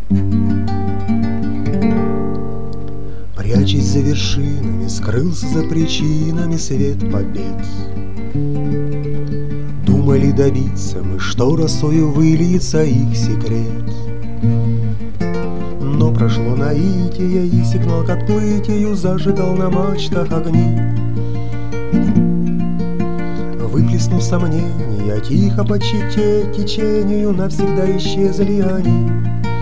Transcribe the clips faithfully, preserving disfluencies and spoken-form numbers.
Прячась за вершинами, скрылся за причинами свет побед. Думали добиться мы, что росою выльется их секрет. Но прошло наитие, и сигнал к отплытию зажигал на мачтах огни. Выплеснув сомнения, тихо по чете течению навсегда исчезли они.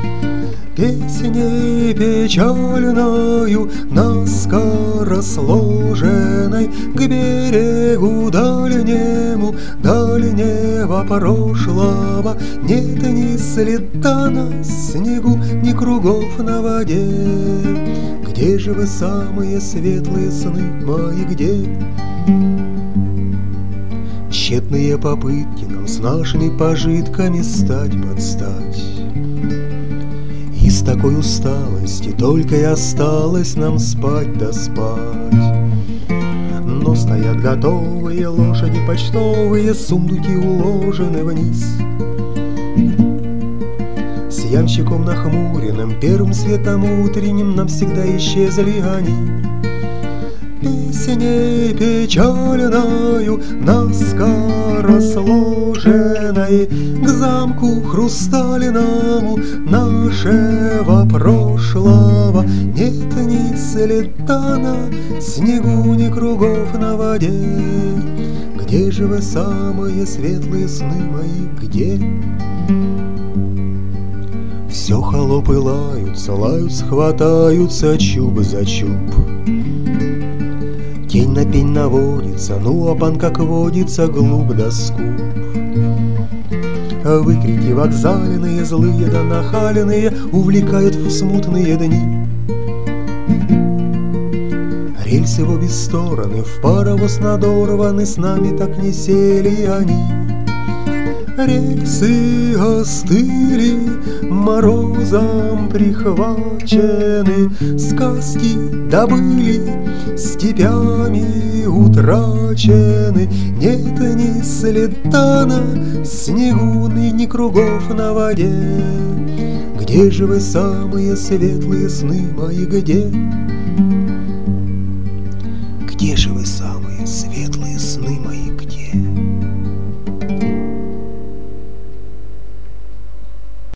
Песней печальною, наскоро сложенной, к берегу дальнему, дальнего прошлого, нет ни следа на снегу, ни кругов на воде. Где же вы, самые светлые сны мои, где? Тщетные попытки нам с нашими пожитками стать под стать. И с такой усталости только и осталось нам спать да спать. Но стоят готовые лошади почтовые, сундуки уложены вниз. С ямщиком нахмуренным, первым светом утренним навсегда исчезли они. Песней печальною, наскоро сложенной, к замку хрустальному нашего прошлого нет ни следа на снегу, ни кругов на воде. Где же вы, самые светлые сны мои, где? Все холопы лаются, лаются, хватаются чуб за чуб. Тень на пень наводится, ну а пан, как водится, глуп да скуп. Выкрики вокзальные, злые да нахальные, увлекают в смутные дни. Рельсы в обе стороны, в паровоз надорваны, с нами так не сели они. Рельсы остыли, морозом прихвачены, сказки добыли, степями утрачены. Нет ни следа на снегу, ни кругов на воде. Где же вы, самые светлые сны мои, где? Где же вы, самые светлые